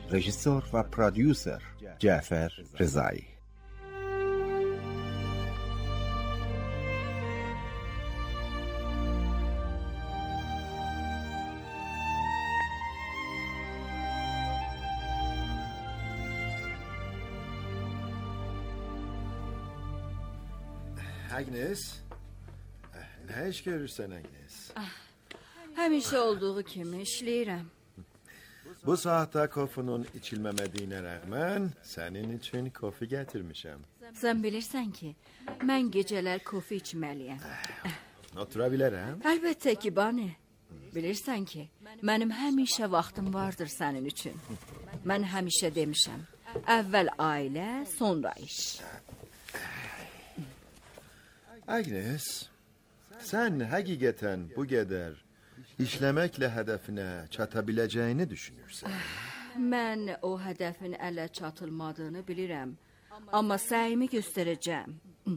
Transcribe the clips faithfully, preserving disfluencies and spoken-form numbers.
رژیسور و پرودیوسر جعفر رضایی. Agnes, nə iş görürsən Agnes? Həmişə olduğu kimi işləyirəm. Bu saatda kofunun içilməmədiyinə rəğmən sənin üçün kofi gətirmişəm. Sən bilirsən ki, mən gecələr kofi içməliyəm. Otura bilərəm? Əlbəttə ki, Bani. Bilirsən ki, mənim həmişə vaxtım vardır sənin üçün. Mən həmişə demişəm, əvvəl ailə, sonra iş. Agnes, sən həqiqətən bu qədər işləməklə hədəfinə çata biləcəyini düşünürsən? Mən o hədəfin ələ çatılmadığını bilirəm, amma səyimi göstərəcəm.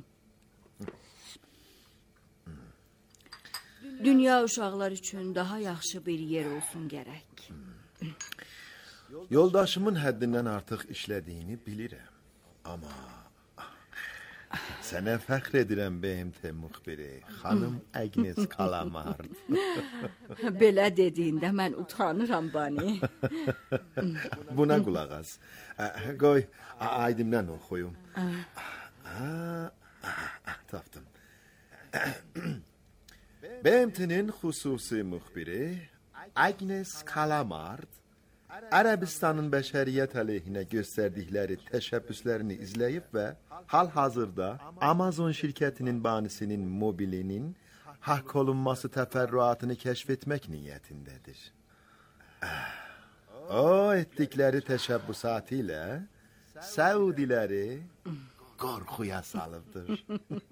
Dünya uşaqlar üçün daha yaxşı bir yer olsun gərək. Yoldaşımın həddindən artıq işlədiyini bilirəm, amma sənə fəxr edirəm B M T müxbiri, xanım Agnes Kalamard. Belə dediyində mən utanıram, Bani. Buna qulaq as. Qoy, aydımdan oxuyum. Tapdım. B M T'nin xüsusi müxbiri Agnes Kalamard Ərəbistanın bəşəriyyət əleyhinə göstərdikləri təşəbbüslərini izləyib və hal-hazırda Amazon şirkətinin banisinin mobilinin haqq olunması təfərrüatını kəşf etmək niyyətindədir. O etdikləri təşəbbüsatı ilə Səudiləri qorxuya salıbdır.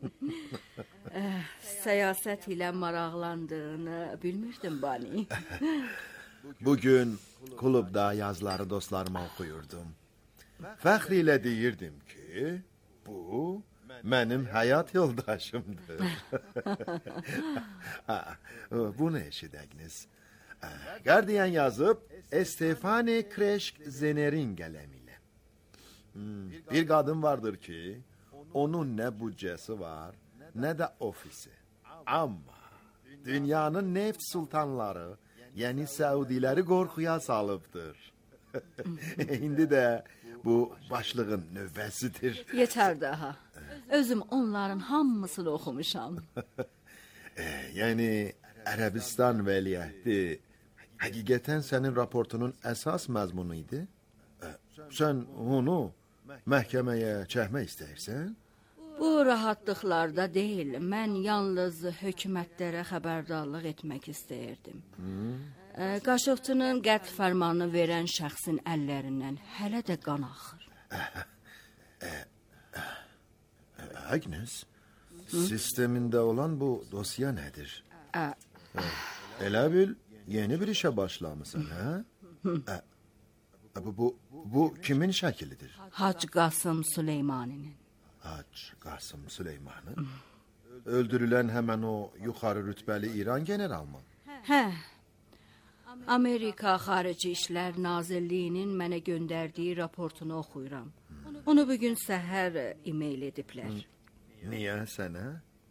Səyasət ilə maraqlandığını bilmirdim, Bani. Bugün klubda yazıları dostlarıma oxuyurdum. Fəxr ilə deyirdim ki, bu mənim həyat yoldaşımdır. Bunu eşit Agnes. Guardian yazıb Stefani Kreşk Zener'in qələmiyle. Bir qadın vardır ki, onun nə büdcəsi var, nə də ofisi. Amma dünyanın neft sultanları, yəni Səudiləri qorxuya salıbdır. İndi də bu başlığın növbəsidir. Yetər daha. Özüm onların hamısını oxumuşam. e, yəni Ərəbistan vəliəhdi həqiqətən sənin raportunun əsas məzmunu idi? E, sən onu məhkəməyə çəkmək istəyirsən? Bu rahatlıqlarda deyil, mən yalnız hökumətlərə xəbərdarlıq etmək istəyirdim. E, Qaşıqçının qətl fərmanını verən şəxsin əllərindən hələ də qan axır. e, e, Agnes, sistemində olan bu dosya nədir? E, e, elə bil, yeni bir işə başlamısan, hə? E, bu, bu, bu kimin şəkilidir? Hacı Qasım Süleymaninin. Hacı Qasım Süleymanın? Öldürülən həmən o yuxarı rütbəli İran general mı? Hə. Amerika Xarici İşlər Nazirliyinin mənə göndərdiyi raportunu oxuyuram. Onu bugün səhər e-mail ediblər. Niyə sənə?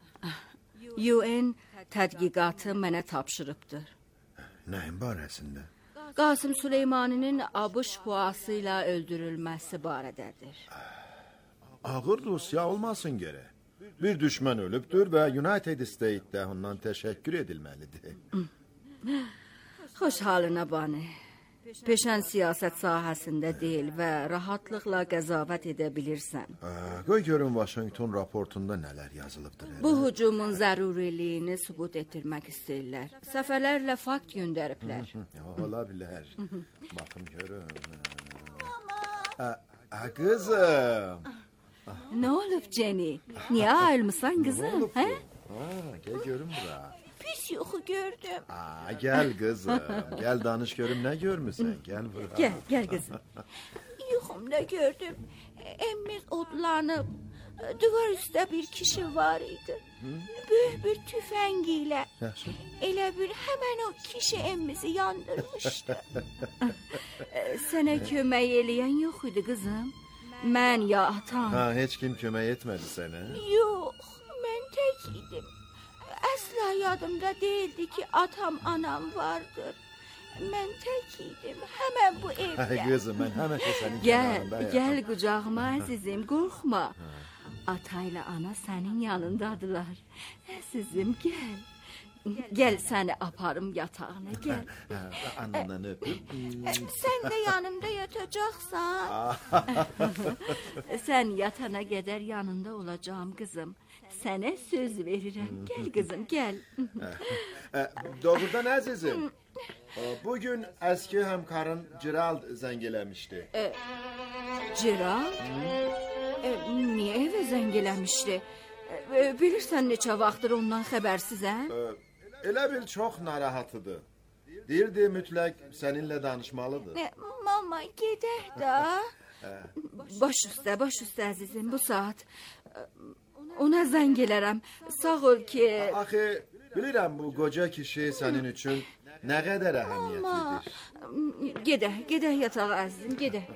U N tədqiqatı mənə tapşırıbdır. Nəyin barəsində? Qasım Süleymaninin ABŞ puası ilə öldürülməsi barədədir. Ağır dosya olmasın gərək. Bir düşmən ölübdür və United States'də ondan təşəkkür edilməlidir. Xoş halına Bani. Peşən siyasət sahəsində deyil və rahatlıqla qəzavət edə bilirsən. Ə, qoy görün Washington raportunda nələr yazılıbdır. Bu hücumun zəruriliyini sübut etdirmək istəyirlər. Səfərlərlə fakt göndəriblər. Ola bilər. Baxın görün. Mama. Ə, qızım. Nə olub Jenny? Niyə ayrılmısan qızım? Hə? Ha, gəl görün bura. Pis yuxu gördüm. Aa, gəl qızım. Gəl danış görüm nə görmüsən? Gəl bura. Gəl, gəl qızım. Yuxumda gördüm. Emmiz odlanıb. Duvar üstə bir kişi var idi. Böyük bir tüfəng ilə. Elə bir həmən o kişi emmizi yandırmışdı. Sənə kömək eləyən yox idi qızım. Mən ya atam. Ha, heç kim kömək etmədi sənə? Yox, mən tək idim. Əsla yadımda değildi ki, atam, anam vardır. Mən tək idim, həmən bu evdə. Ay qızım, mən həmən sənin Gəl, kənarında gəl qucağıma əzizim, qorxma. Ata ilə ana sənin yanındadılar. Əzizim, gəl. Gəl səni aparım yatağına, gəl. Anandan öpüb. Sən də yanımda yatacaqsan. Sən yatana qədər yanında olacağım qızım. Sənə söz verirəm. Gəl qızım, gəl. Doğrudan əzizim. Bugün eski hemkarın Gerald zəng eləmişdi. E, Gerald? E, niyə evə zəng eləmişdi? E, bilirsən neçə vaxtdır ondan xəbərsizəm? E, elə bil çox narahatıdır. Deyirdi mütləq səninlə danışmalıdır. E, mama gedək də. Baş üstə, baş üstə əzizim, bu saat. Ona zəng elərəm. Sağ ol ki... Axı, bilirəm bu qoca kişi sənin üçün nə qədər əhəmiyyətlidir. Gedək, gedək yatağa əzizim, gedək.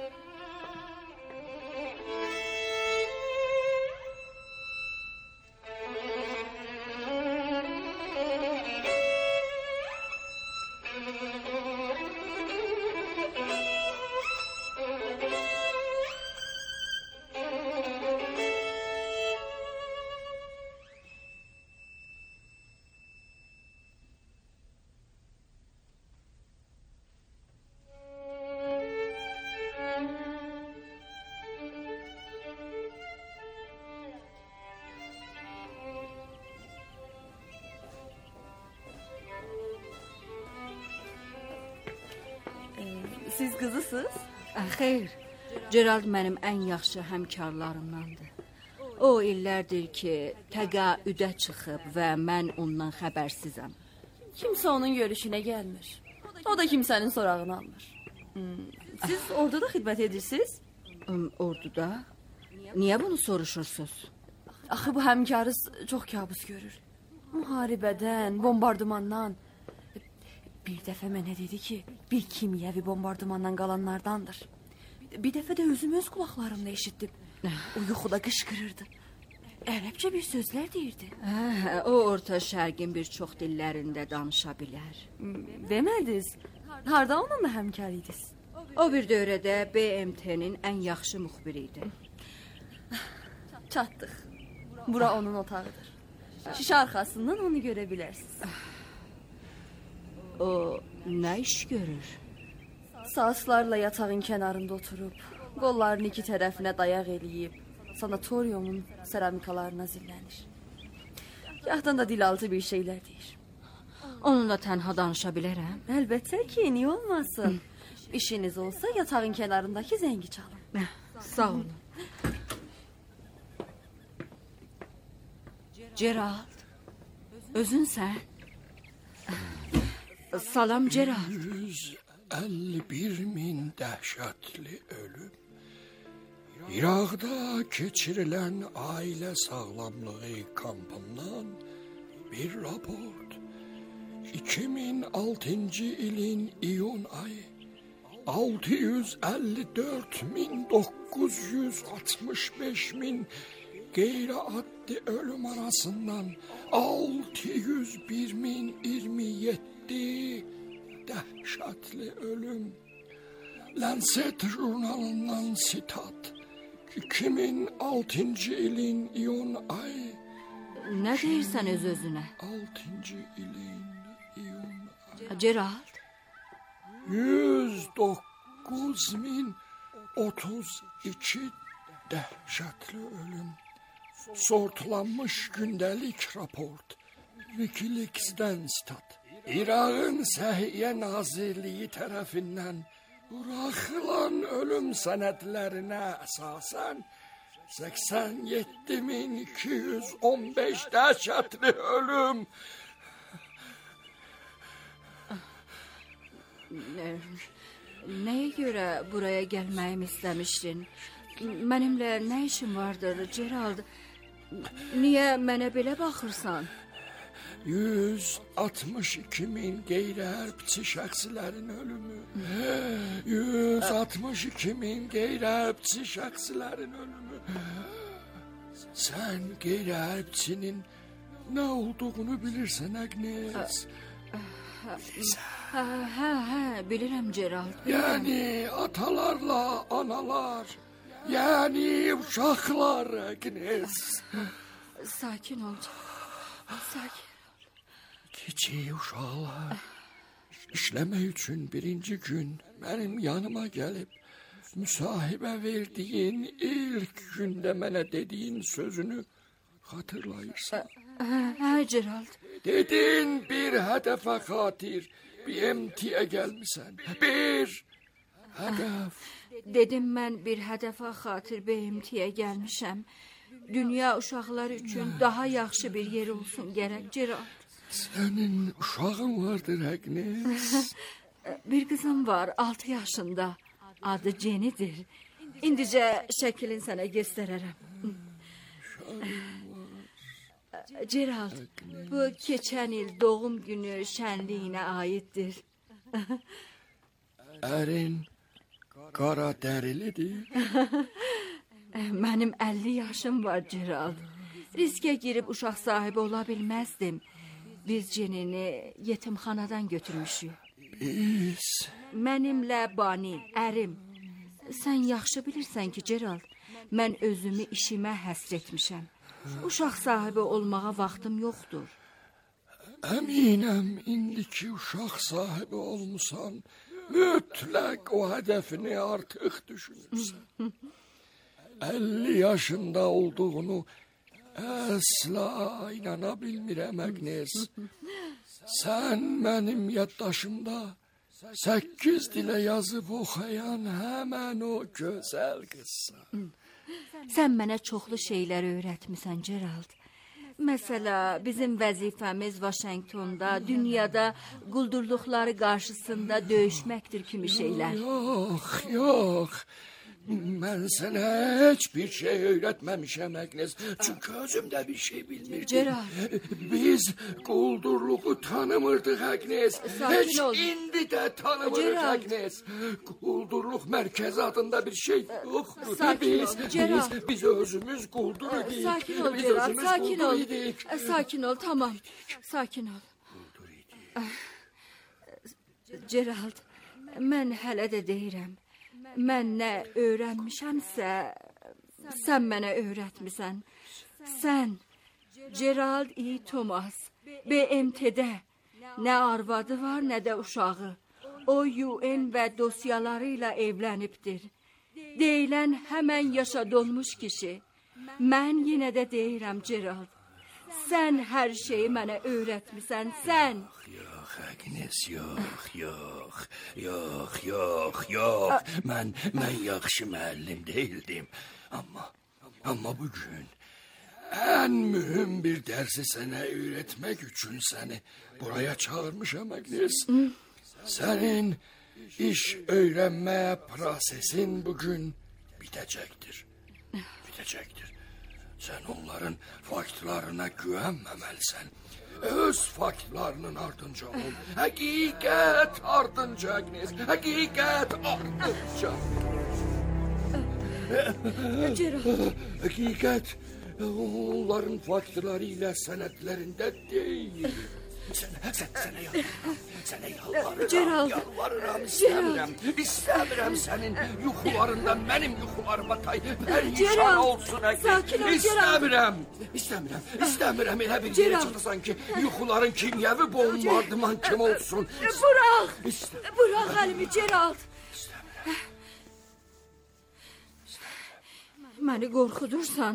Siz qızısınız? Xeyr, Gerald mənim ən yaxşı həmkarlarımdandır. O illərdir ki, təqaüdə çıxıb və mən ondan xəbərsizəm. Kimsə onun görüşünə gəlmir. O da kimsənin sorağını almır. Hmm. Siz orada da xidmət edirsiniz? Orduda? Niyə bunu soruşursunuz? Axı bu həmkarız çox kabus görür. Müharibədən, bombardımandan. Bir dəfə mənə dedi ki, bir kimyəvi bombardımandan qalanlardandır. Bir dəfə də özüm öz qulaqlarımla eşitdim. O yuxuda qışqırırdı. Ərəbcə bir sözlər deyirdi. Hə, o orta şərqin bir çox dillərində danışa bilər. Demədiniz, harda onunla həmkar idiniz? O bir dövrədə B M T'nin ən yaxşı müxbiri idi. Çatdıq. Bura onun otağıdır. Şişə arxasından onu görə bilərsiniz. O nə iş görür? Saatlarla yatağın kənarında oturub, qollarını iki tərəfinə dayaq eləyib, sanatoriumun seramikalarına zillənir. Gahdan da dilaltı bir şeylər deyir. Onunla tənha danışa bilərəm? Əlbəttə ki, niyə olmasın? İşiniz olsa yatağın kənarındakı zəngi çalın. Sağ olun. Gerald, özünsən? Salam Gerald. yüz əlli bir min dəhşətli ölüm. İraqda keçirilən ailə sağlamlığı kampından bir raport. iki min altıncı ilin iyun ayı altı yüz əlli dörd min doqquz yüz altmış beş min qeyri-addi ölüm arasından altı yüz bir min iyirmi yeddi dəhşətli ölüm. Lancet jurnalından sitat. iki min altıncı ilin iyun ayı. Nə deyirsən öz özünə? altıncı ilin iyun ayı. Gerald. yüz doqquz min otuz iki dəhşətli ölüm. Sortlanmış gündəlik raport. Wikileaks'dən sitat. İraqın Səhiyyə Nazirliyi tərəfindən buraxılan ölüm sənədlərinə əsasən səksən yeddi min iki yüz on beş dəhşətli ölüm. Nəyə görə buraya gəlməyimi istəmişdin? Mənimlə nə işin vardır, Gerald? Niyə mənə belə baxırsan? yüz altmış iki min qeyri-hərbçi şəxslərin ölümü. yüz altmış iki min qeyri-hərbçi şəxslərin ölümü. Sən qeyri-hərbçinin nə olduğunu bilirsən, Agnes. Hə, hə, hə, bilirəm Gerald. Yəni atalarla analar, yəni uşaqlar, Agnes. Sakin ol. Sakin. Kiçik uşaqlar işləmək üçün birinci gün mənim yanıma gəlib müsahibə verdiyin ilk gündə mənə dediyin sözünü xatırlayırsan. Hə, Gerald. Dedin bir hədəfə xatir B M T'yə gəlmisən. Bir hədəf. Dedim mən bir hədəfə xatir B M T'yə gəlmişəm. Dünya uşaqlar üçün daha yaxşı bir yer olsun gərək, Gerald. Sənin uşağın vardır, Agnes. Bir qızım var, altı yaşında. Adı Jenny'dir. İndicə şəklini sənə göstərərəm. Gerald, bu keçən il doğum günü şənliyinə aiddir. Ərin qara dərilidir. Mənim əlli yaşım var, Gerald. Riskə girib uşaq sahibi ola bilməzdim. Biz Jenny'ni yetimxanadan götürmüşük. Biz... Mənimlə Bani, ərim. Sən yaxşı bilirsən ki, Gerald, mən özümü işimə həsr etmişəm. Uşaq sahibi olmağa vaxtım yoxdur. Əminəm, indiki uşaq sahibi olmusan, mütləq o hədəfini artıq düşünürsən. əlli yaşında olduğunu əsla inana bilmirəm, Agnes. Sən mənim yaddaşımda səkkiz dilə yazıb oxuyan həmən o gözəl qızsan. Sən mənə çoxlu şeylər öyrətmisən, Gerald. Məsələ, bizim vəzifəmiz Vaşinqtonda, dünyada quldurluqları qarşısında döyüşməkdir kimi şeylər. Yox, yox. Mən sənə heç bir şey öyrətməmişəm, Agnes. Çünki özümdə bir şey bilmirdim. Gerald. Biz quldurluğu tanımırdıq, Agnes. Sakin heç ol. indi də tanımırıq, Gerald. Agnes. Quldurluq mərkəzi adında bir şey yoxdur. Sakin biz, ol, Gerald. Biz, biz özümüz quldur idik. Sakin ol, Biz Gerald, özümüz sakin quldur ol. idik. Sakin ol, tamam. Sakin ol. Gerald, mən hələ də deyirəm. Mən nə öyrənmişəmsə, sən mənə öyrətmisən. Sən, Gerald E. Thomas, B M T'də nə arvadı var, nə də uşağı. O U N və dosyaları ilə evlənibdir. Deyilən həmən yaşa dolmuş kişi. Mən yenə də deyirəm, Gerald. Sən hər şeyi mənə öyrətmisən, sən. Yox, Agnes, yox, yox, yox, yox, yox. Mən, mən yaxşı müəllim deyildim. Amma, amma bugün ən mühüm bir dərsi sənə öyrətmək üçün səni buraya çağırmışam, Agnes. Sənin iş öyrənmə prosesin bugün bitəcəkdir. Bitəcəkdir. Sən onların faktlarına güvənməməlisən. Öz faktlarının ardınca ol. Həqiqət ardınca, Agnes. Həqiqət ardınca. Gerald. Həqiqət onların faktları ilə sənədlərində deyil. Sən, sən, sənə yalvarıram, sənə yalvarıram, Gerald. yalvarıram, istəmirəm, istəmirəm sənin yuxularında mənim yuxularıma tay, pərişan Gerald, olsun, Agnes. sakin ol, Gerald. İstəmirəm, istəmirəm, istəmirəm, elə bir yere Gerald. çıxırsan ki, yuxuların kimyəvi bombardıman kimi olsun. Bırak, İstəmirəm. bırak əlimi, Gerald. Məni qorxudursan.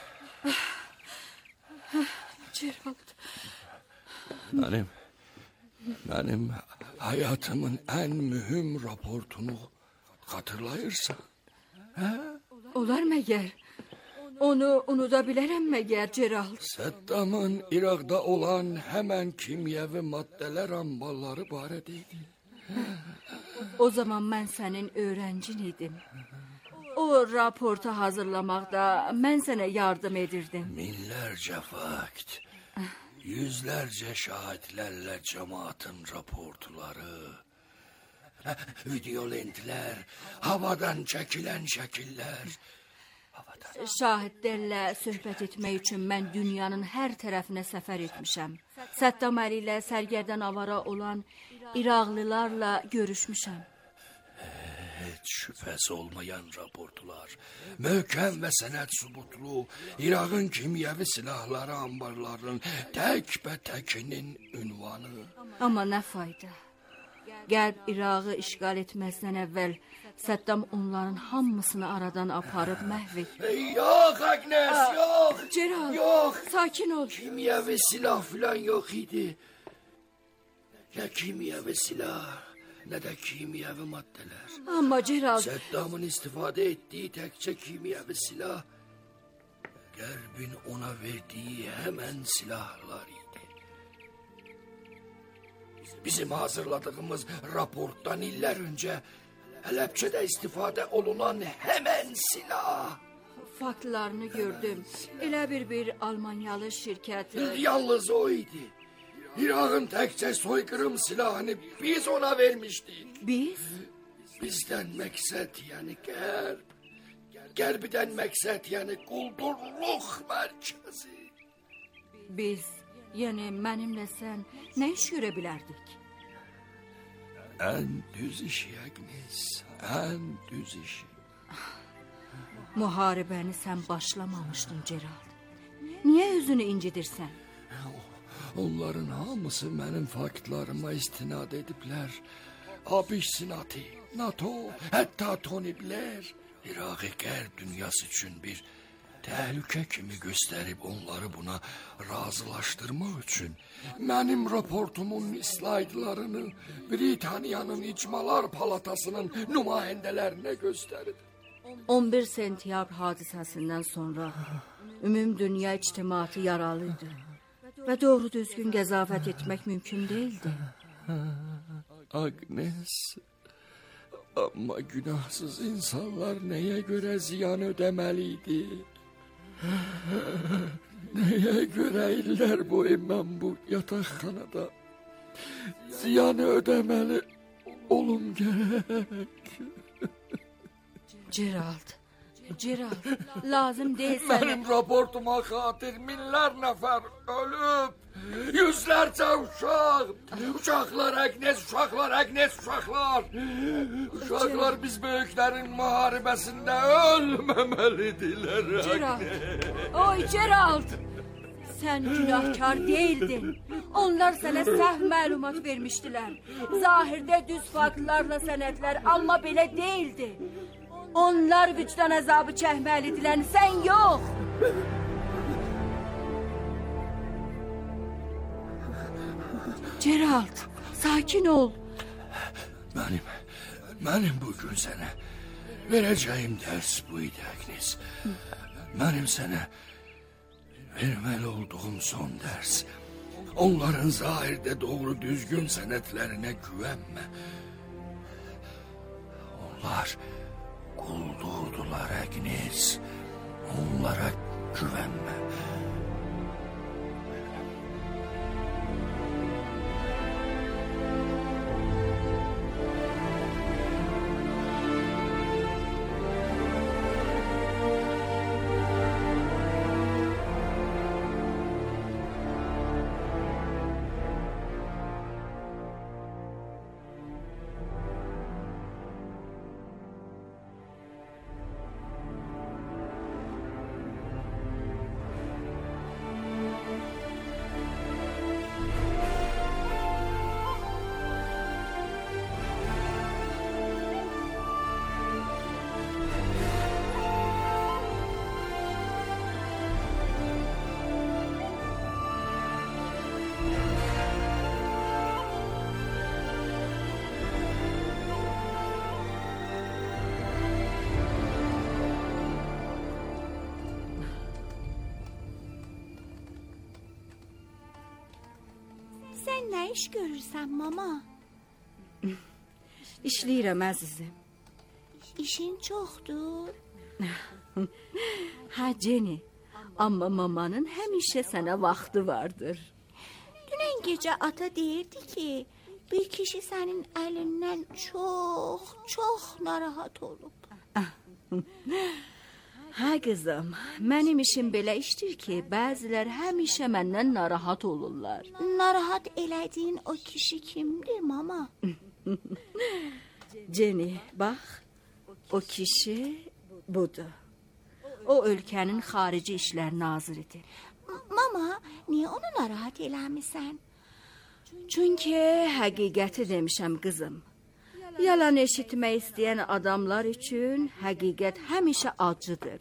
Gerald. Mənim, mənim həyatımın ən mühüm raportunu xatırlayırsan. Olar məgər? Onu unuda bilərəm məgər, Gerald? Səddamın İraqda olan həmən kimyəvi maddələr ambalları barədə idi. O zaman mən sənin öğrencin idim. O raportu hazırlamaqda mən sənə yardım edirdim. Minlərcə fakt, yüzlerce şahitlerle cemaatin raportları, video lentler, havadan çekilen şekiller. Havadan. Şahidlərlə söhbət etmək üçün mən dünyanın hər tərəfinə səfər etmişəm. Səddam Əli ilə sərgərdən avara olan İraqlılarla görüşmüşəm. Hiç şüphesi olmayan raportlar, möhkəm ve senet subutlu, İrak'ın kimyevi silahları ambarlarının tek ve tekinin ünvanı. Amma nə fayda? Qərb Irağı işgal etməzdən əvvəl Səddam onların hamısını aradan aparıb məhv etdi. Yok Agnes, Aa, yok. Gerald, yok. Sakin ol. Kimyevi silah falan yok idi. Ne kimyevi silah, ne de kimyevi maddeler. Ama Gerald... Saddam'ın istifade ettiği tekçe kimyevi silah, Gärbin ona verdiği hemen silahlar idi. Bizim hazırladığımız raporttan iller önce Hələbçədə istifade olunan hemen silah. Faktlarını gördüm. Elə bir bir Almanyalı şirkət... Yalnız o idi. İrak'ın tekçe soykırım silahını biz ona vermiştik. Biz? Bizden meksat yani Gərb. Gərbiden meksat yani kuldurluq merkezi. Biz, yani mənimlə sən ne iş görə bilərdik? En düz işi Agnes, en düz işi. Muharebəni sən başlamamışdın Gerald. Niye özünü incidirsən? Onların hamısı mənim faktlarıma istinad ediblər. Abiş Sinati, NATO, hatta Tony Blair, İraqi Qərb dünyası üçün bir təhlükə kimi göstərib onları buna razılaşdırmaq üçün mənim raportumun slaydlarını Britaniyanın İcmalar Palatasının nümayəndələrinə göstərib. on bir sentyabr hadisəsindən sonra ümum dünya ictimaatı yaralıydı və doğru düzgün qəzafət etmək mümkün değildi. Agnes, ama günahsız insanlar neye göre ziyan ödemeliydi? Neye göre iller boyu ben bu yatakhanada ziyanı ödemeli olum gerek? Gerald, Gerald, lazım değil sana. Benim raportuma xatir minler nefer ölüp, yüzlerce uşak, uşaklar Agnes, uşaklar Agnes, uşaklar. Uşaklar biz büyüklerin muharebesinde ölmemelidiler. Gerald, oy Gerald. Sen günahkar değildin. Onlar sana səhv məlumat vermiştiler. Zahirde düz faktlarla senetler, amma belə değildi. Onlar vicdan azabı çəkməlidirlər, sen yok. Gerald, sakin ol. Benim, benim bugün sana vereceğim ders buydu Agnes. Benim sana vermeli olduğum son ders. Onların zahirde doğru düzgün senetlerine güvenme. Onlar kuldurdular Agnes. Onlara güvenme. Sen ne iş görürsən mama? İşləyirəm əzizim. İşin çoxdur. Ha Jenny, amma mamanın həmişə sənə vaxtı vardır. Dünən gecə ata deyirdi ki, bir kişi sənin əlindən çox, çox narahat olub. Hə qızım, mənim işim belə işdir ki, bəzilər həmişə məndən narahat olurlar. Narahat elədiyin o kişi kimdir, mama? Jenny, bax, o kişi budur. O ölkənin xarici işlər naziridir. Mama, niyə onu narahat eləmirsən? Çünki həqiqəti demişəm qızım. Yalan eşitmək istəyən adamlar üçün həqiqət həmişə acıdır.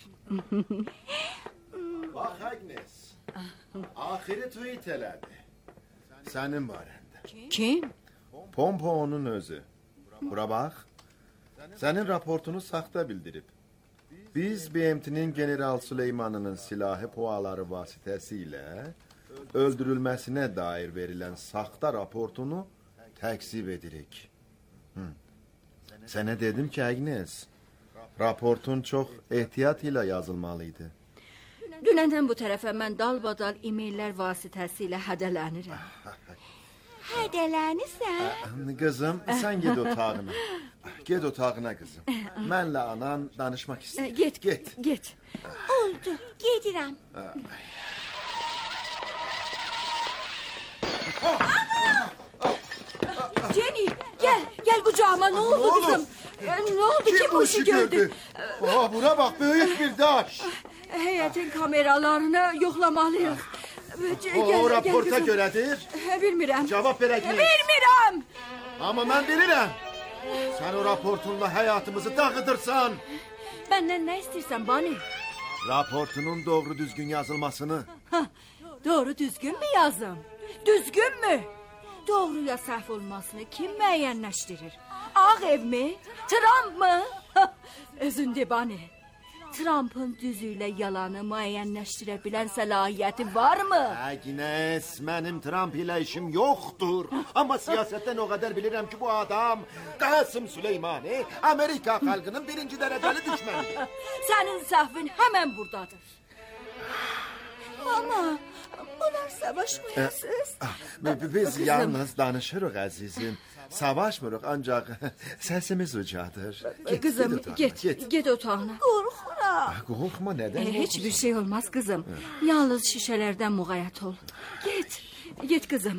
Bax Agnes, axiri tweet elədi. Sənin barəndə. Kim? Pompo onun özü. Bura bax, sənin raportunu saxta bildirib. Biz B M T'nin General Süleymanının silahı puaları vasitəsilə öldürülməsinə dair verilən saxta raportunu təksib edirik. Hı. Sənə dedim ki, Agnes, raportun çox ehtiyat ilə yazılmalıydı. Dünəndən bu tərəfə mən dalbadal e-maillər vasitəsilə hədələnirəm. Hədələnirsən? Qızım, sən ged otağına. Ged otağına qızım. Mənlə anan danışmaq istəyir. Get, get, get. Oldu, gedirəm. Jenny, gel, gel kucağıma. Ne oldu kızım? Ne oldu? Kim bu işi gördü? Aa, bura bax, böyük bir daş. Heyetin kameralarını yoxlamalıyıq. O raporta görədir. Bilmirəm. Cavab verək mi? Bilmirəm. Amma mən bilirəm. Sən o raportunla həyatımızı dağıdırsan. Bəndən nə istəyirsən, Bani? Raportunun doğru düzgün yazılmasını. Ha, doğru düzgün mü yazım? Düzgün mü? Doğru ya səhv olmasını kim müəyyənləşdirir? Ağ ev mi? Trump mı? Özündə Bani. Trump'ın düzüyle yalanı müəyyənləşdirə bilən səlahiyyəti varmı? Agnes, mənim Trump ilə işim yoxdur. Amma siyasətdən o qədər bilirəm ki, bu adam Qasım Süleymani Amerika xalqının birinci dərəcəli düşmənidir. Sənin səhvin həmən buradadır. Mama, onlar savaşmayasınız. Biz yalnız danışırıq əzizim. Savaşmırıq, ancaq səsimiz ucadır. Get, kızım, git, git, git, git otağına. Qorxuram. Qorxma, nədən? E, heç bir şey olmaz kızım. Yalnız şişələrdən muğayət ol. Git, git kızım.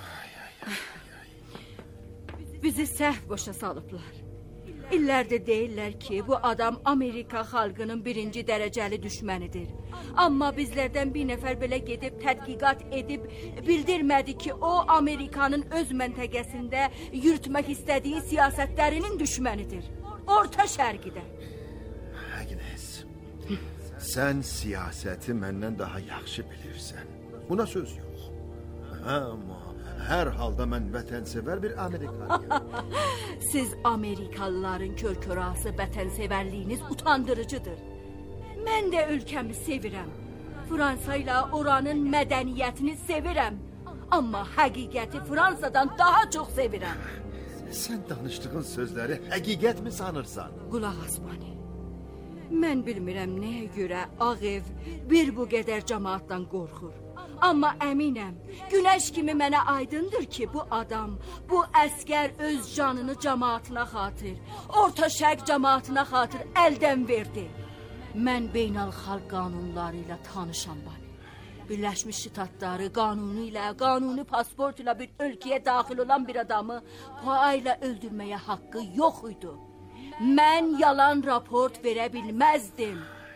Bizi səhv boşa salıblar. İllərdə deyirlər ki, bu adam Amerika xalqının birinci dərəcəli düşmənidir. Amma bizlərdən bir nəfər belə gedib tədqiqat edib bildirmədi ki, o Amerikanın öz məntəqəsində yürütmək istədiyi siyasətlərinin düşmənidir. Orta Şərqidə. Agnes, sən siyasəti məndən daha yaxşı bilirsən. Buna söz yox. Amma hər halda mən vətənsevər bir Amerikalıyam. Siz Amerikalıların kör-körası vətənsevərliyiniz utandırıcıdır. Mən də ölkəmi sevirəm. Fransa ilə oranın mədəniyyətini sevirəm. Amma həqiqəti Fransadan daha çox sevirəm. Sən danışdığın sözləri həqiqət mi sanırsan? Qulaq as Bani. Mən bilmirəm nəyə görə Ağ Ev bir bu qədər cəmaatdan qorxur. Amma əminəm, günəş kimi mənə aydındır ki, bu adam, bu əskər öz canını cəmaatına xatir, Orta Şərq cəmaatına xatir əldən verdi. Mən beynəlxalq qanunları ilə tanışam Bani. Birləşmiş Ştatları qanunu ilə, qanuni pasport ilə bir ölkəyə daxil olan bir adamı payla öldürməyə haqqı yox idi. Mən yalan raport verə bilməzdim.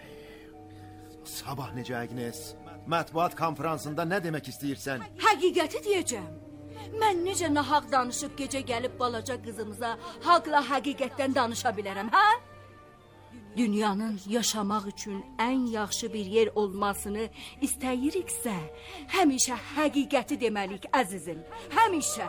Sabah necə Agnes? Mətbuat konferansında nə demək istəyirsən? Həqiqəti deyəcəm. Mən necə nahaq danışıb gecə gəlib balaca qızımıza haqla həqiqətdən danışa bilərəm, hə? Dünyanın yaşamaq üçün ən yaxşı bir yer olmasını istəyiriksə, həmişə həqiqəti deməliyik, əzizim. Həmişə.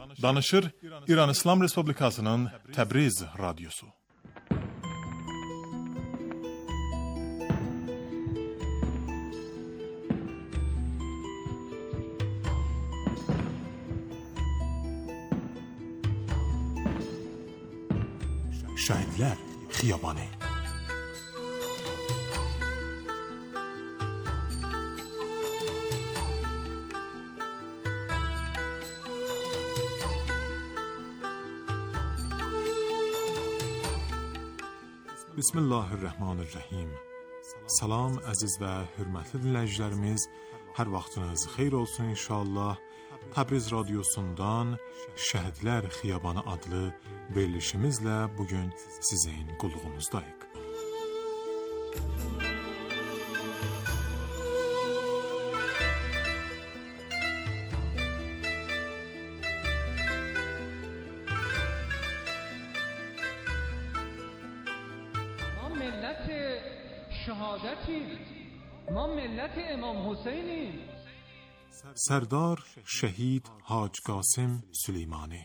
Danışır İran İslam Respublikasının Təbriz radyosu. Şəhidlər Xiyabanı. Bismillahirrahmanirrahim. Salam əziz və hörmətli dinləyicilərimiz, hər vaxtınız xeyir olsun inşallah. Təbriz radyosundan Şəhidlər Xiyabanı adlı verilişimizlə bugün sizin qulluğumuzdayıq. ما ملت امام حسینیم. سردار شهید حاج قاسم سلیمانی.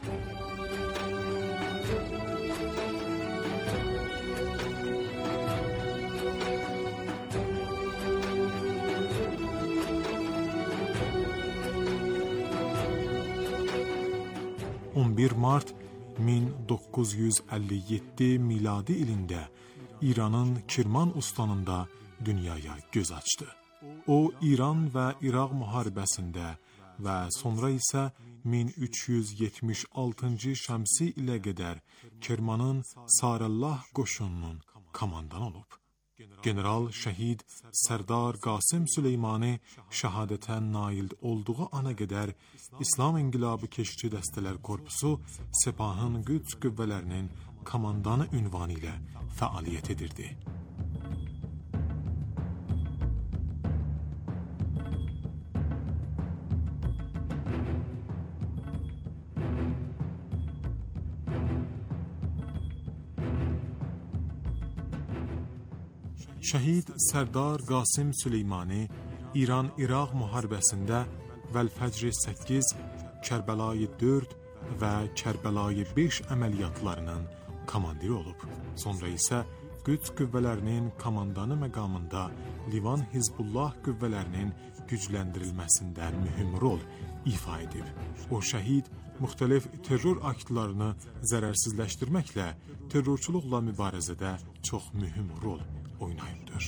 on bir Mart min doqquz yüz əlli yeddi miladi ilində İranın Kirman ustanında dünyaya göz açdı. O, İran və İraq müharibəsində və sonra isə min üç yüz yetmiş altıncı Şəmsi ilə qədər Kirmanın Sarallah qoşununun komandanı olub. General şəhid Sərdar Qasım Süleymani şəhadətə nail olduğu ana qədər İslam İnqilabı Keşikçi Dəstələr Korpusu Sepahın Qüds qüvvələrinin komandanı ünvanı ilə fəaliyyət edirdi. Şəhid Sərdar Qasım Süleymani İran-İraq müharibəsində Vəlfəcr səkkiz, Kərbəlayı dörd və Kərbəlayı beş əməliyyatlarının komandiri olub. Sonra isə Qüds qüvvələrinin komandanı məqamında Livan Hizbullah qüvvələrinin gücləndirilməsində mühüm rol ifa edib. O şəhid müxtəlif terror aktlarını zərərsizləşdirməklə terrorçuluqla mübarizədə çox mühüm rol oynayıbdır.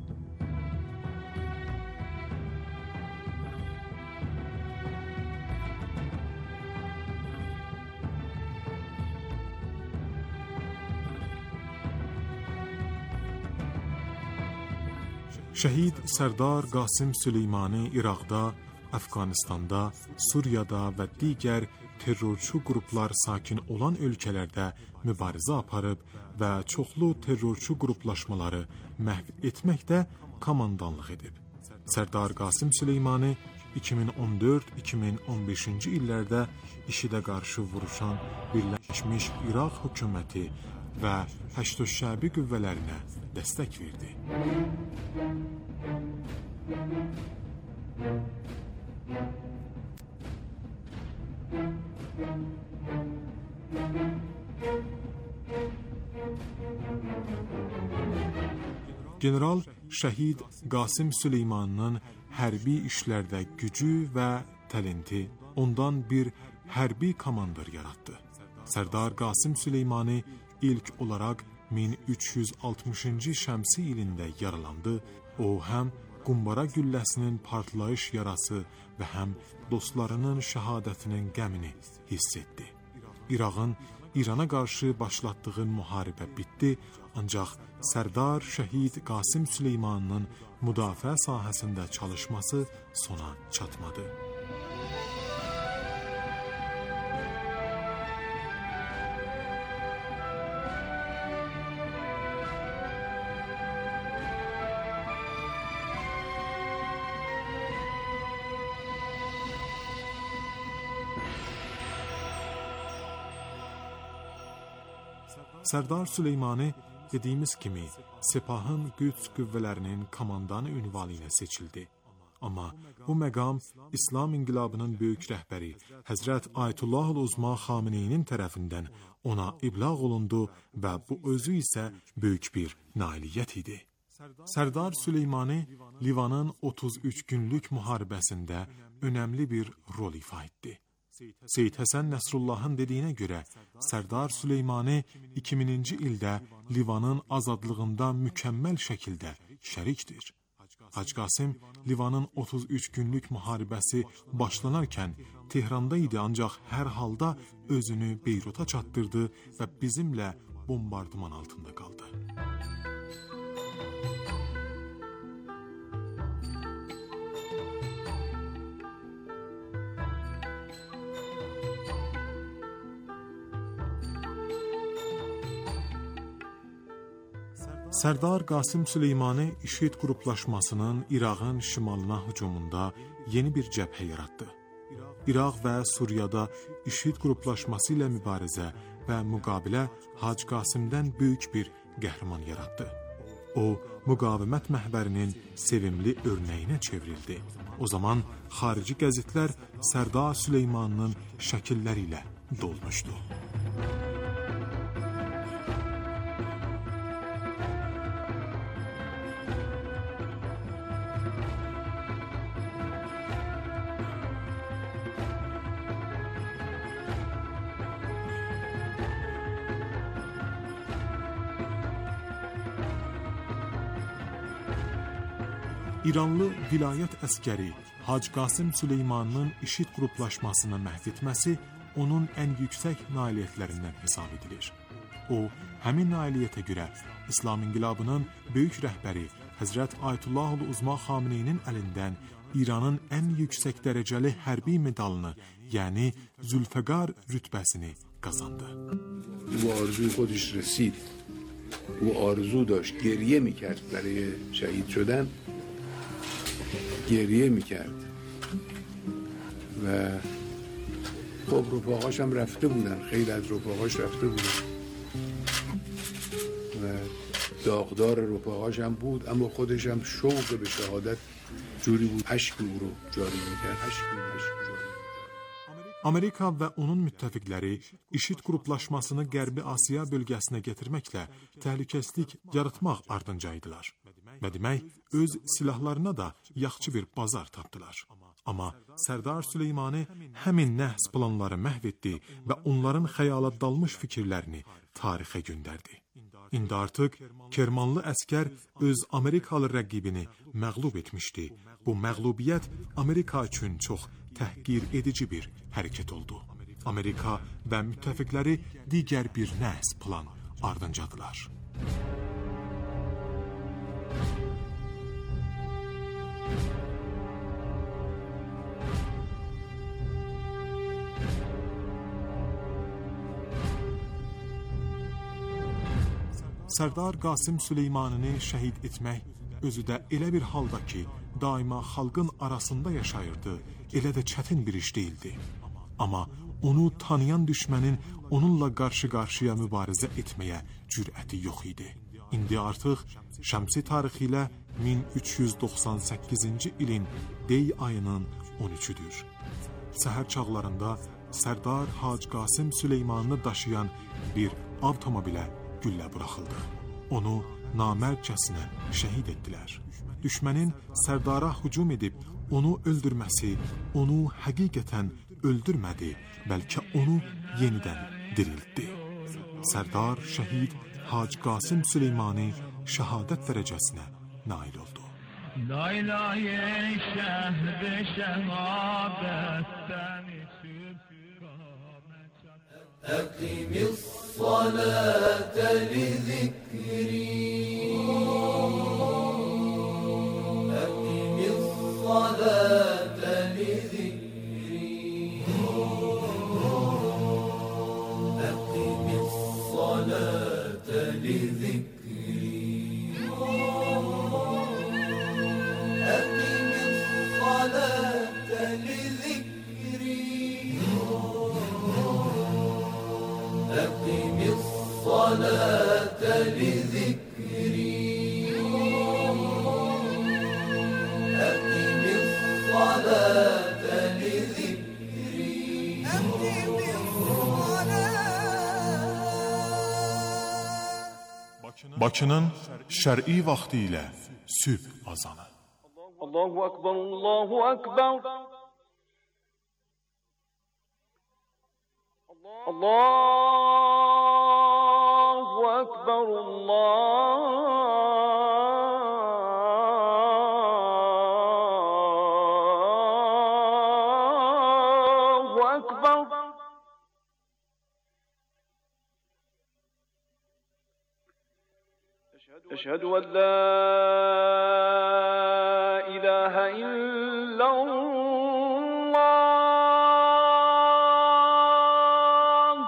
Şəhid Sərdar Qasım Süleymani İraqda, Əfqanistanda, Suriyada və digər terrorçu qruplar sakin olan ölkələrdə mübarizə aparıb və çoxlu terrorçu qruplaşmaları məhv etməkdə komandanlıq edib. Sərdar Qasım Süleymani iki min on dörd iki min on beşinci illərdə IŞİD-ə qarşı vuruşan Birləşmiş İraq hökuməti və Həşdüşşəbi qüvvələrinə dəstək verdi. General şəhid Qasım Süleymanının hərbi işlərdə gücü və talenti ondan bir hərbi komandır yaratdı. Sərdar Qasım Süleymani ilk olaraq min üç yüz altmışıncı Şəmsi ilində yaralandı. O həm qumbara gülləsinin partlayış yarası və həm dostlarının şəhadətinin qəmini hiss etdi. İraqın İrana qarşı başlatdığı müharibə bitdi, ancaq Sərdar şəhid Qasım Süleymanının müdafiə sahəsində çalışması sona çatmadı. Sərdar Süleymani dediyimiz kimi Sepahın Qüds qüvvələrinin komandanı ünvanı ilə seçildi. Amma bu məqam İslam inqilabının böyük rəhbəri Həzrət Ayətullah Uzma Xameneyinin tərəfindən ona iblağ olundu və bu özü isə böyük bir nailiyyət idi. Sərdar Süleymani Livanın otuz üç günlük müharibəsində önəmli bir rol ifa etdi. Seyyid Həsən Nəsrullahın dediyinə görə, Sərdar Süleymani iki minci ildə Livanın azadlığında mükəmməl şəkildə şərikdir. Hacı Qasım Livanın otuz üç günlük müharibəsi başlanarkən Tehranda idi, ancaq hər halda özünü Beyruta çatdırdı və bizimlə bombardıman altında qaldı. Sərdar Qasım Süleymani İŞİD qruplaşmasının İraqın şimalına hücumunda yeni bir cəbhə yaratdı. İraq və Suriyada İŞİD qruplaşması ilə mübarizə və müqabilə Hacı Qasım'dən böyük bir qəhrəman yaratdı. O, müqavimət məhvərinin sevimli örnəyinə çevrildi. O zaman xarici qəzetlər Sərdar Süleymanının şəkilləri ilə dolmuşdu. İranlı vilayət əskəri Hacı Qasım Süleymanının İŞİD qruplaşmasını məhv etməsi onun ən yüksək nailiyyətlərindən hesab edilir. O, həmin nailiyyətə görə İslam inqilabının böyük rəhbəri Həzrət Ayətullah Uzma Xameneyinin əlindən İranın ən yüksək dərəcəli hərbi medalını, yəni Zülfəqar rütbəsini qazandı. Bu arzuy خودش رسید. او آرزو داشت گریه میکرد برای شهید شدن گریه میکرد و خب رفاقاش هم رفته بودن، خیلی از رفاقاش رفته بودن و داغدار رفاقاش هم بود، اما خودش هم شوق به شهادت جوری بود اشک او رو جاری میکرد اشک اشک Amerika və onun müttəfiqləri İŞİD qruplaşmasını Qərbi Asiya bölgəsinə gətirməklə təhlükəsizlik yaratmaq ardınca idilər. Və demək, öz silahlarına da yaxşı bir bazar tapdılar. Amma Sərdar Süleymani həmin nəhs planları məhv etdi və onların xəyala dalmış fikirlərini tarixə göndərdi. İndi artıq Kermanlı əskər öz Amerikalı rəqibini məğlub etmişdi. Bu məğlubiyyət Amerika üçün çox təhqir edici bir hərəkət oldu. Amerika və müttəfiqləri digər bir nəhs plan ardıncadılar. Sərdar Qasım Süleymanini şəhid etmək özü də elə bir halda ki, daima xalqın arasında yaşayırdı, elə də çətin bir iş değildi. Amma onu tanıyan düşmənin onunla qarşı-qarşıya mübarizə etməyə cürəti yox idi. İndi artıq şəmsi tarixi ilə min üç yüz doxsan səkkizinci ilin Dey ayının on üçüdür. Səhər çağlarında Sərdar Hacı Qasım Süleymanını daşıyan bir avtomobilə güllə buraxıldı. Onu namərcəsinə şəhid etdilər. Düşmənin Sərdara hücum edib onu öldürməsi onu həqiqətən öldürmədi, bəlkə onu yenidən diriltdi. Sərdar şəhid Hacı Qasım Süleymani şəhadət dərəcəsinə nail oldu. La ilahe şehre şehadetten Ekimiz salate li zikri Ekimiz salate li zikri Ekimiz salate li zikri أقم الصلاة لذكري أقم الصلاة لذكري أقم Bakının şər'i vaxtı ilə sübh azanı. Allahu Akbar, Allahu Akbar. Allahu Akbar, Allahu Akbar. أشهد أن لا إله إلا الله.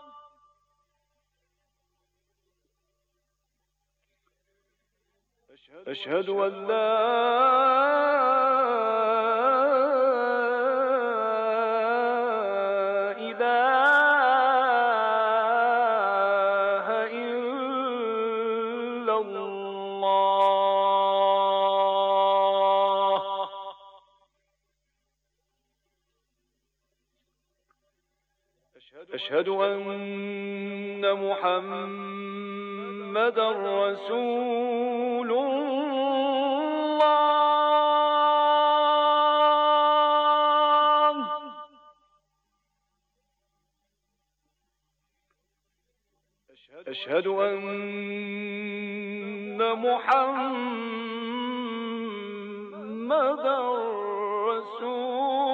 أشهد أن لا أشهد أن محمدا رسول الله. أشهد أن محمدا رسول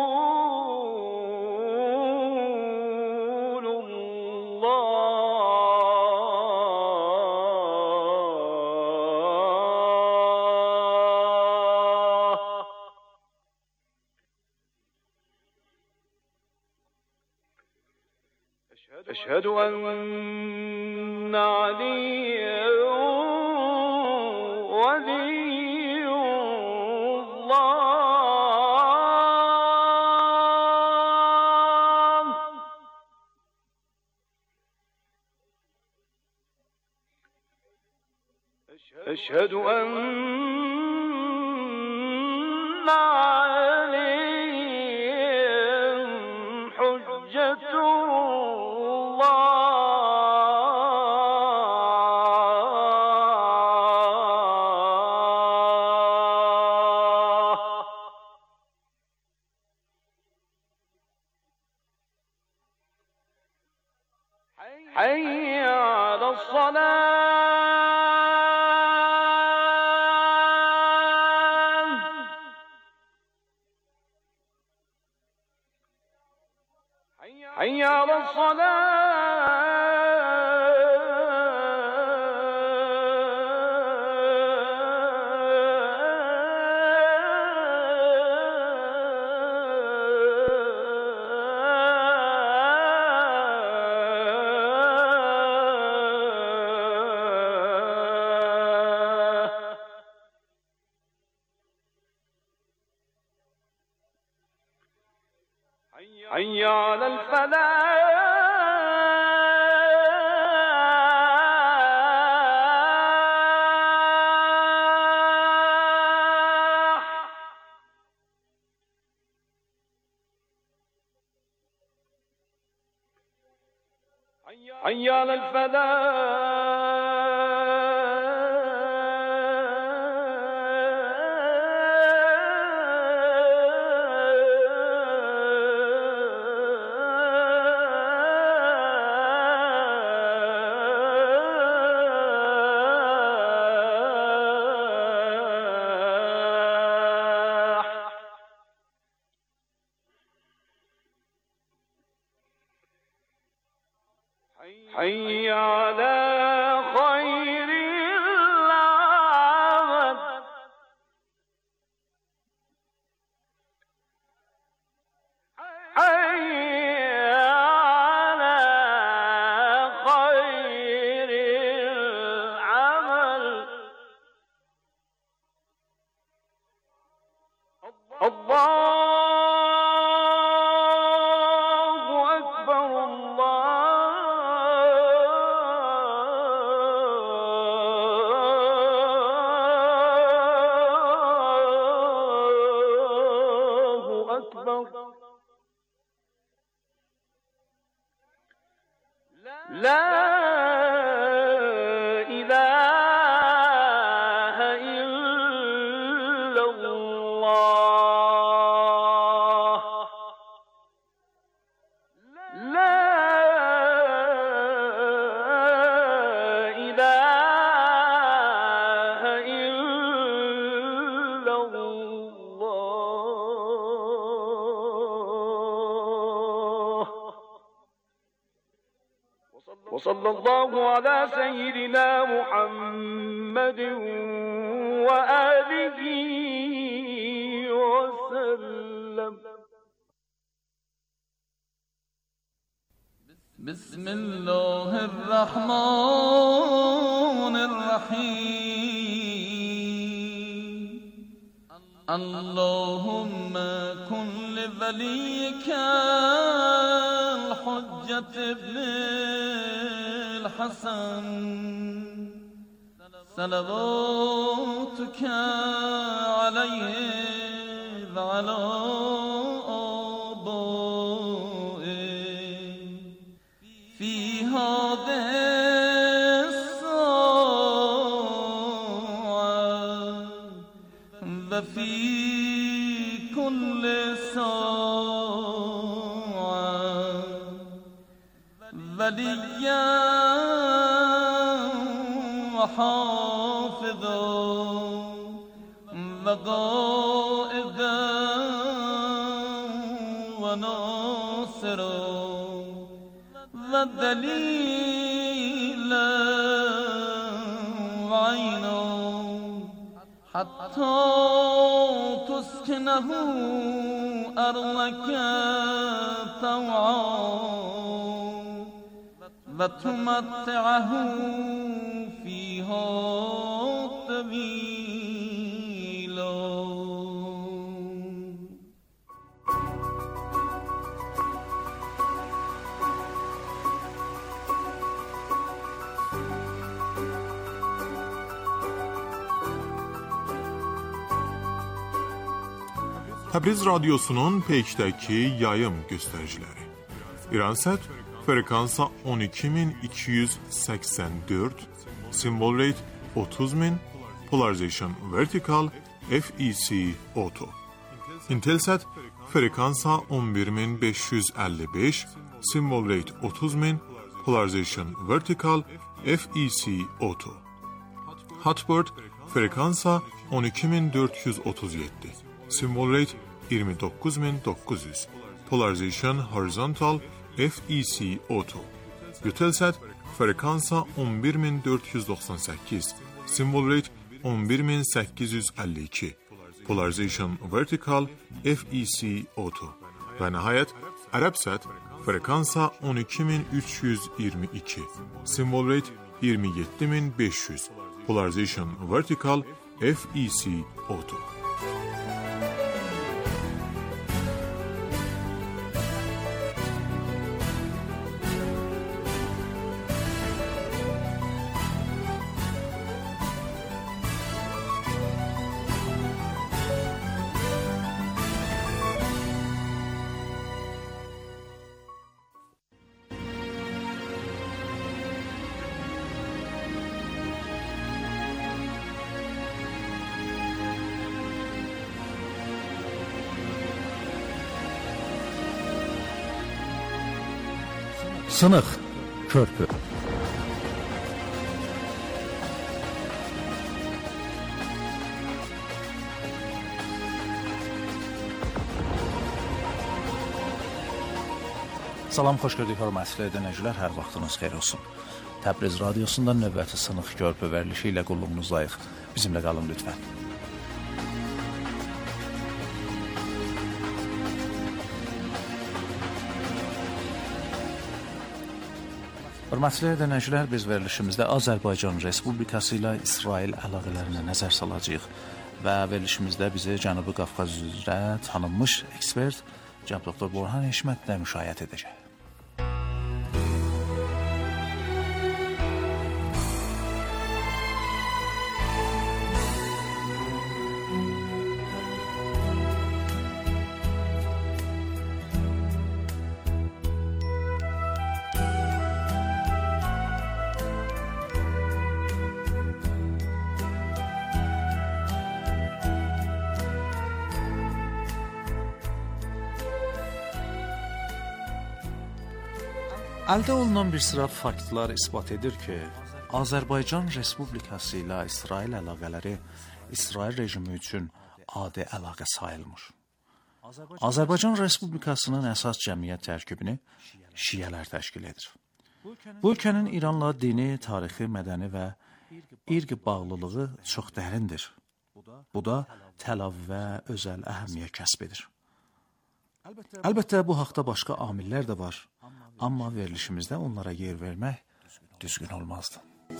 أشهد أن عليا ولي الله. أشهد أن عليا حجة حي على الصلاة. حي على حي على الفلاح. حي على الفلاح. حي على خير العمل. حي على خير العمل. الله لا إله وصلى الله على سيدنا محمد وآله وسلم. بسم الله الرحمن الرحيم. اللهم كن لوليك الحجة ابن الحسن صلواتك عليه وعلى آبائه في هذه الساعة وفي كل ساعة وليا وحافظا وقائدا وناصرا ودليلا وعينا حتى تسكنه أرضك طوعا وتمتعه فيها طويلا. Təbriz Radyosu'nun Peyk'təki yayım göstəriciləri. İransat frekansa on iki min iki yüz səksən dörd, symbol rate otuz min, polarization vertical, F E C auto. Intelsat frekansa on bir min beş yüz əlli beş, symbol rate otuz min, polarization vertical, F E C auto. Hotbird frekansa on iki min dörd yüz otuz yeddi, symbol rate iyirmi doqquz min doqquz yüz, polarization horizontal, F E C auto. Eutelsat frekansa on bir min dörd yüz doxsan səkkiz, symbol rate on bir min səkkiz yüz əlli iki, polarization vertical, F E C auto. Və nəhayət Arabsat frekansa on iki min üç yüz iyirmi iki, symbol rate iyirmi yeddi min beş yüz, polarization vertical, F E C auto. Sınıq körpü. Salam, xoş gördük hörmətli dinləyicilər, hər vaxtınız xeyir olsun. Təbriz Radyosu'ndan növbəti Sınıq körpü verilişi ilə qulluğunuzdayıq. Bizimlə qalın lütfən. Hörmətli dinləyicilər, biz verilişimizdə Azərbaycan Respublikası ilə İsrail əlaqələrinə nəzər salacağıq və verilişimizdə bizi Cənubi Qafqaz üzrə tanınmış ekspert cənab doktor Burhan Eşmətlə müşayiət edəcək. Əldə olunan bir sıra faktlar isbat edir ki, Azərbaycan Respublikası ilə İsrail əlaqələri İsrail rejimi üçün adi əlaqə sayılmır. Azərbaycan Respublikasının əsas cəmiyyət tərkibini şiyələr təşkil edir. Bu ölkənin İranla dini, tarixi, mədəni və irq bağlılığı çox dərindir. Bu da Təl Avivə özəl əhəmiyyət kəsb edir. Əlbəttə, bu haqda başqa amillər də var, amma verilişimizdə onlara yer vermək düzgün olmazdı.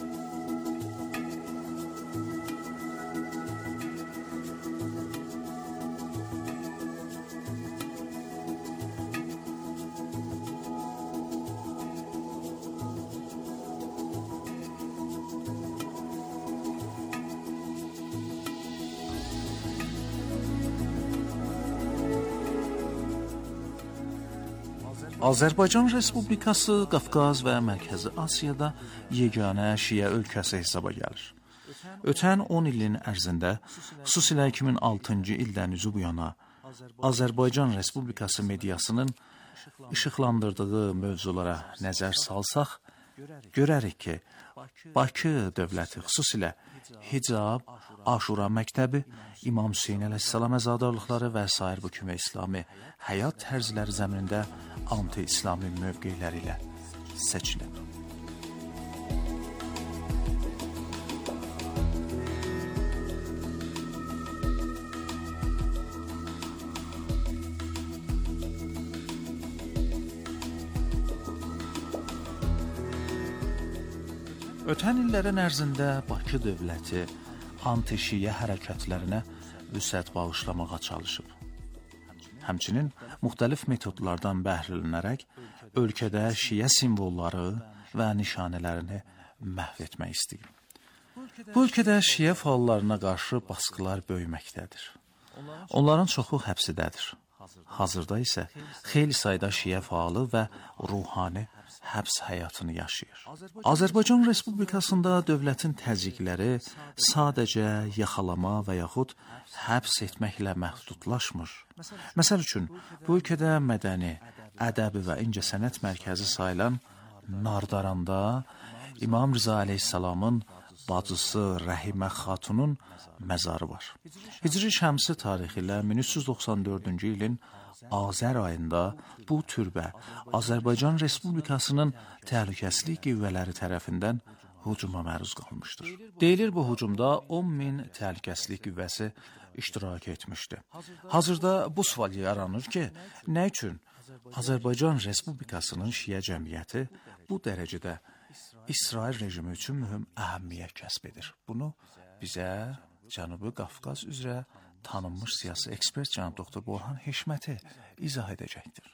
Azərbaycan Respublikası Qafqaz və Mərkəzi Asiyada yeganə şiə ölkəsi hesaba gəlir. Ötən on ilin ərzində, xüsusilə iki min altıncı ildən üzü bu yana, Azərbaycan Respublikası mediasının işıqlandırdığı mövzulara nəzər salsaq, görərik ki, Bakı dövləti xüsusilə Hicab, Aşura məktəbi, İmam Hüseyn əleyhissalam əzadarlıqları və sair bu kimi İslami həyat tərzləri zəminində anti-İslami mövqeləri ilə seçilib. Ötən illərin ərzində Bakı dövləti anti-şiə hərəkətlərinə vüsət bağışlamağa çalışıb. Həmçinin müxtəlif metodlardan bəhrələnərək ölkədə şiə simvolları və nişanələrini məhv etmək istəyir. Bu ölkədə şiə fəallarına qarşı baskılar böyüməkdədir. Onların çoxu həbsidədir. Hazırda isə xeyli sayda şiə fəalı və ruhani həbs həyatını yaşayır. Azərbaycan Respublikasında dövlətin təzyiqləri sadəcə yaxalama və yaxud həbs etməklə məhdudlaşmır. Məsəl üçün, bu ölkədə mədəni, ədəbi və incəsənət mərkəzi sayılan Nardaranda İmam Rıza əleyhissalamın bacısı Rəhimə xatunun məzarı var. Hicri şəmsi tarixi ilə min üç yüz doxsan dördüncü ilin Azər ayında bu türbə Azərbaycan Respublikasının təhlükəsizlik qüvvələri tərəfindən hücuma məruz qalmışdır. Deyilir bu hücumda on min təhlükəsizlik qüvvəsi iştirak etmişdi. Hazırda bu sual yaranır ki, nə üçün Azərbaycan Respublikasının şiə cəmiyyəti bu dərəcədə İsrail rejimi üçün mühüm əhəmiyyət kəsb edir? Bunu bizə Cənubi Qafqaz üzrə tanınmış siyasi ekspert cənab doktor Borhan Heşməti izah edəcəkdir.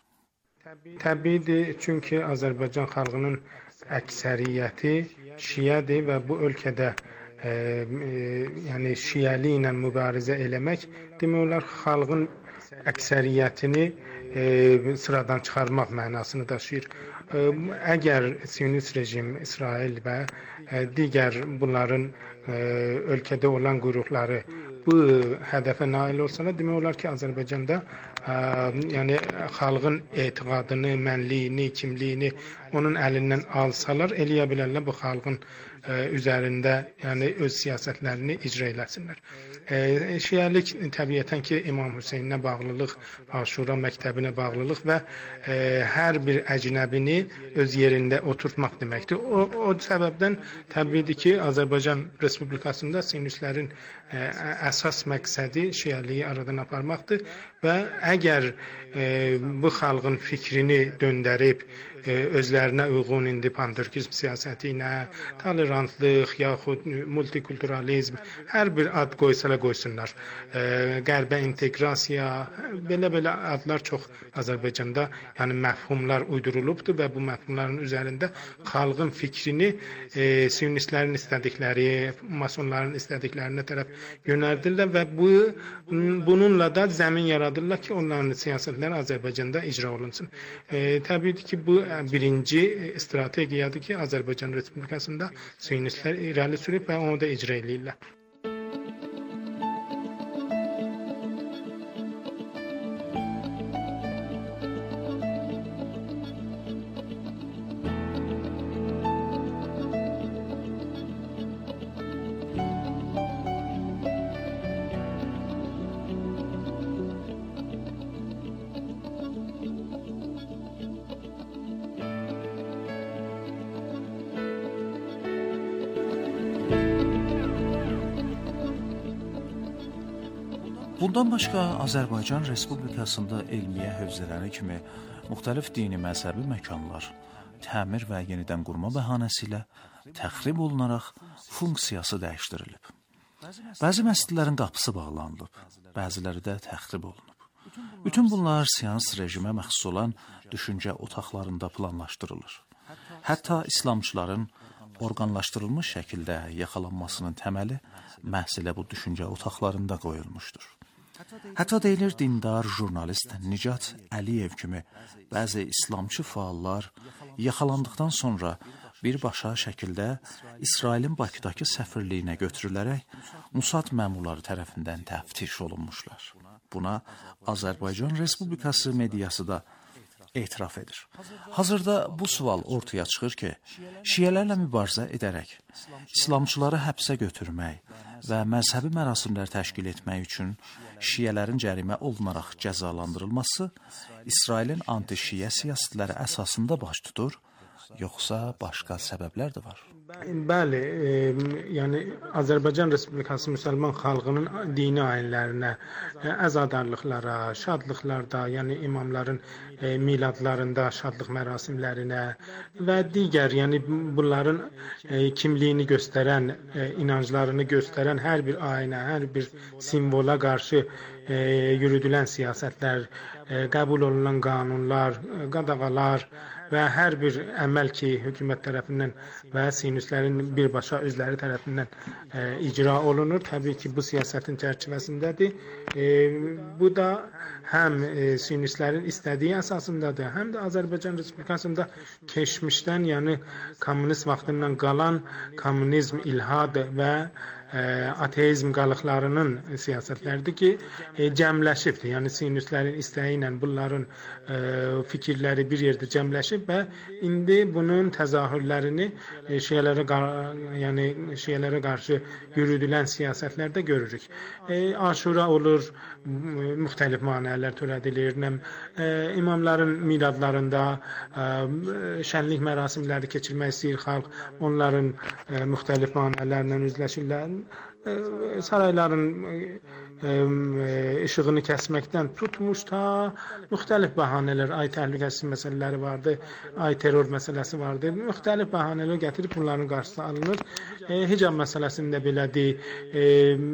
Təbiidir, çünki Azərbaycan xalqının əksəriyyəti şiədir və bu ölkədə e, e, yəni şiəli ilə mübarizə eləmək demək olar xalqın əksəriyyətini e, sıradan çıxarmaq mənasını daşıyır. E, əgər Siyonist rejim, İsrail və e, digər bunların e, ölkədə olan qüruqları bu hədəfə nail olsalar, demək olar ki, Azərbaycanda ə, yəni xalqın etiqadını, mənliyini, kimliyini onun əlindən alsalar, eləyə bilərlər bu xalqın ə, üzərində yəni öz siyasətlərini icra eləsinlər. E, şiəlik təbiətən ki, İmam Hüseynə bağlılıq, Aşura məktəbinə bağlılıq və e, hər bir əcnəbini öz yerində oturtmaq deməkdir. O, o səbəbdən təbiidir ki, Azərbaycan Respublikasında Siyonistlərin e, əsas məqsədi şiəliyi aradan aparmaqdır və əgər e, bu xalqın fikrini döndərib e, özlərinə uyğun indi pan-türkizm siyasəti ilə tolerantlıq yaxud multikulturalizm hər bir ad qoysalar qoysunlar. E, qərbə inteqrasiya, belə-belə adlar çox Azərbaycanda yəni məfhumlar uydurulubdur və bu məfhumların üzərində xalqın fikrini e, Siyonistlərin istədikləri, masonların istədiklərinə tərəf yönəldirlər və bu bununla da zəmin yaradırlar ki, onların siyasətləri Azərbaycanda icra olunsun. E, təbiidir ki, bu birinci strategiyadır ki, Azərbaycan Respublikasında Siyonistlər irəli sürüb və onu da icra edirlər. Bundan başqa Azərbaycan Respublikasında elmiyə hövzələri kimi müxtəlif dini məzhəbi məkanlar təmir və yenidən qurma bəhanəsi ilə təxrib olunaraq funksiyası dəyişdirilib. Bəzi məscidlərin qapısı bağlanılıb, bəziləri də təxrib olunub. Bütün bunlar siyans rejimə məxsus olan düşüncə otaqlarında planlaşdırılır. Hətta İslamçıların orqanlaşdırılmış şəkildə yaxalanmasının təməli məhz elə bu düşüncə otaqlarında qoyulmuşdur. Hətta deyilir, dindar jurnalist Nicat Əliyev kimi bəzi İslamçı fəallar yaxalandıqdan sonra birbaşa şəkildə İsrailin Bakıdakı səfirliyinə götürülərək Musad məmurları tərəfindən təftiş olunmuşlar. Buna Azərbaycan Respublikası mediası da etiraf edir. Hazırda bu sual ortaya çıxır ki, şiələrlə mübarizə edərək, İslamçıları həbsə götürmək və məzhəbi mərasimlər təşkil etmək üçün şiələrin cərimə olunaraq cəzalandırılması İsrailin anti-şiə siyasətləri əsasında baş tutur, yoxsa başqa səbəblər də var? Bəli, e, yəni Azərbaycan Respublikası müsəlman xalqının dini ayinlərinə, e, əzadarlıqlara, şadlıqlarda, yəni imamların e, miladlarında şadlıq mərasimlərinə və digər, yəni bunların e, kimliyini göstərən, e, inanclarını göstərən hər bir ayinə, hər bir simvola qarşı e, yürüdülən siyasətlər, e, qəbul olunan qanunlar, e, qadağalar və hər bir əməl ki, hökumət tərəfindən və sinüslərin birbaşa özləri tərəfindən e, icra olunur. Təbii ki, bu siyasətin çərçivəsindədir. E, bu da həm e, sinüslərin istədiyi əsasındadır, həm də Azərbaycan Respublikasında keçmişdən, yəni kommunist vaxtından qalan kommunizm, ilhad və e, ateizm qalıqlarının siyasətləridir ki, e, cəmləşibdir. Yəni sinüslərin istəyi ilə bunların e, fikirləri bir yerdə cəmləşib və indi bunun təzahürlərini e, şiələrə, yəni şiələrə qarşı yürüdülən siyasətlərdə görürük. E, Aşura olur, müxtəlif manələr törədilir. E, imamların miladlarında e, şənlik mərasimləri keçirmək istəyir xalq, onların e, müxtəlif manələrlə üzləşirlər. E, sarayların e, işığını kəsməkdən tutmuş ta müxtəlif bəhanələr, ay təhlükəsizlik məsələləri vardı, ay terror məsələsi vardı. Müxtəlif bəhanələr gətirib bunların qarşısı alınır. E, hicab məsələsində belədir, e,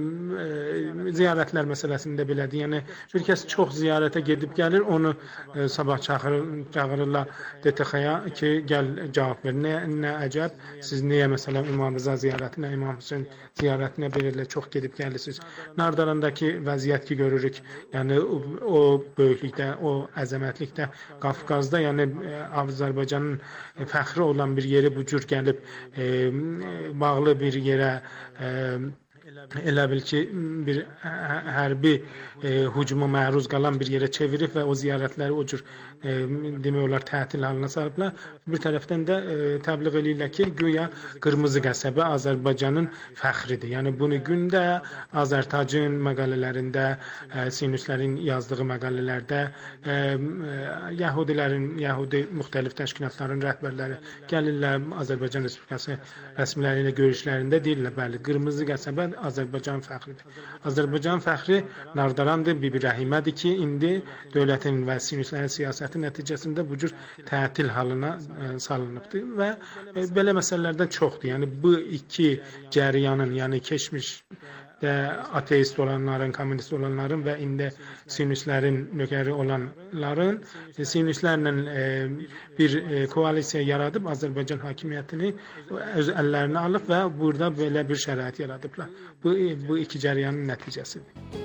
e, ziyarətlər məsələsində belədir. Yəni bir kəs çox ziyarətə gedib gəlir, onu e, sabah çağırır, çağırırlar D T X-ya ki, gəl cavab ver. Nə, nə əcəb, siz niyə məsələn İmam Rıza ziyarətinə, İmam Hüseyin ziyarətinə belə çox gedib gəlirsiniz. Nardarandakı vəziyyət ki görürük, yəni o, o böyüklükdə, o əzəmətlikdə, Qafqazda, yəni Azərbaycanın fəxri olan bir yeri bu cür gəlib e, bağlı bir yerə e, elə bil ki, bir hərbi e, hücuma məruz qalan bir yerə çevirib və o ziyarətləri o cür e, demək olar tətil halına salıblar. Bir tərəfdən də e, təbliğ eləyirlər ki, güya Qırmızı qəsəbə Azərbaycanın fəxridir. Yəni bunu gündə Azərtacın məqalələrində, e, sinüslərin yazdığı məqalələrdə e, e, Yahudilərin, Yahudi müxtəlif təşkilatların rəhbərləri gəlirlər Azərbaycan Respublikası rəsmiləri ilə görüşlərində deyirlər, bəli, Qırmızı qəsəbə Azərbaycan fəxridir. Azərbaycan fəxri Nardarandır, Bibi Rəhimədir ki, indi dövlətin və sinüslərin siyasəti nəticəsində bu cür tətil halına e, salınıbdır və e, belə məsələlərdən çoxdur. Yəni bu iki cəryanın, yəni keçmiş də ateist olanların, kommunist olanların və indi sinüslərin nökəri olanların e, sinüslərlə e, bir e, koalisiya yaradıb Azərbaycan hakimiyyətini öz əllərinə alıb və burada belə bir şərait yaradıblar. Bu, bu iki cəryanın nəticəsidir.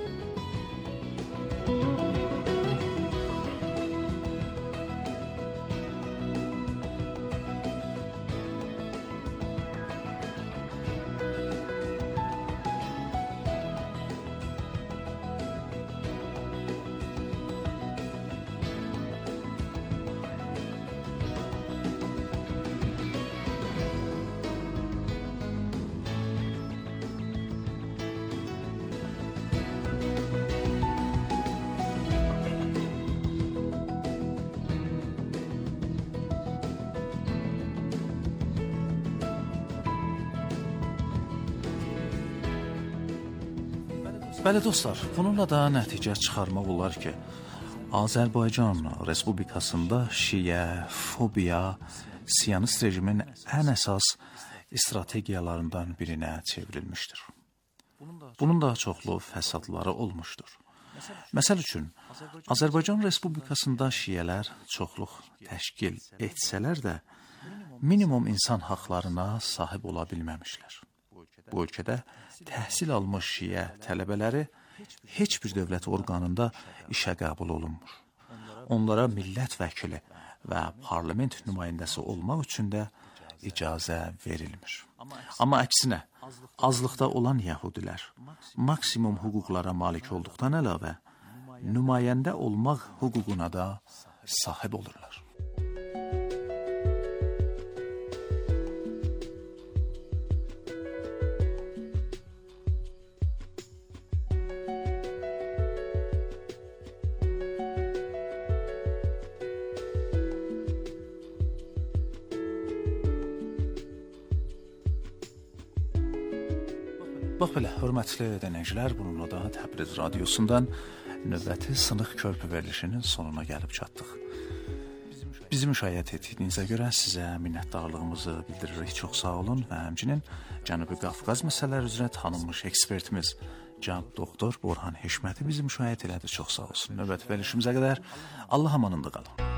Bəli dostlar, bununla da nəticə çıxarmaq olar ki, Azərbaycan Respublikasında şiə, fobiya, Siyonist rejimin ən əsas strategiyalarından birinə çevrilmişdir. Bunun da çoxlu fəsadları olmuşdur. Məsəl üçün, Azərbaycan Respublikasında şiələr çoxluq təşkil etsələr də, minimum insan haqlarına sahib ola bilməmişlər. Bu ölkədə təhsil almış şiə tələbələri heç bir dövlət orqanında işə qəbul olunmur. Onlara millət vəkili və parlament nümayəndəsi olmaq üçün də icazə verilmir. Amma əksinə, azlıqda olan yəhudilər maksimum hüquqlara malik olduqdan əlavə, nümayəndə olmaq hüququna da sahib olurlar. Bax belə, hörmətli dinləyicilər, bununla da Təbriz radiosundan növbəti sınıq körpü verilişinin sonuna gəlib çatdıq. Bizi müşayiət etdiyinizə görə sizə minnətdarlığımızı bildiririk. Çox sağ olun və həmçinin Cənubi Qafqaz məsələləri üzrə tanınmış ekspertimiz cənab doktor Orhan Heşməti bizi müşayiət elədi. Çox sağ olsun. Növbəti verilişimizə qədər Allah amanında qalın.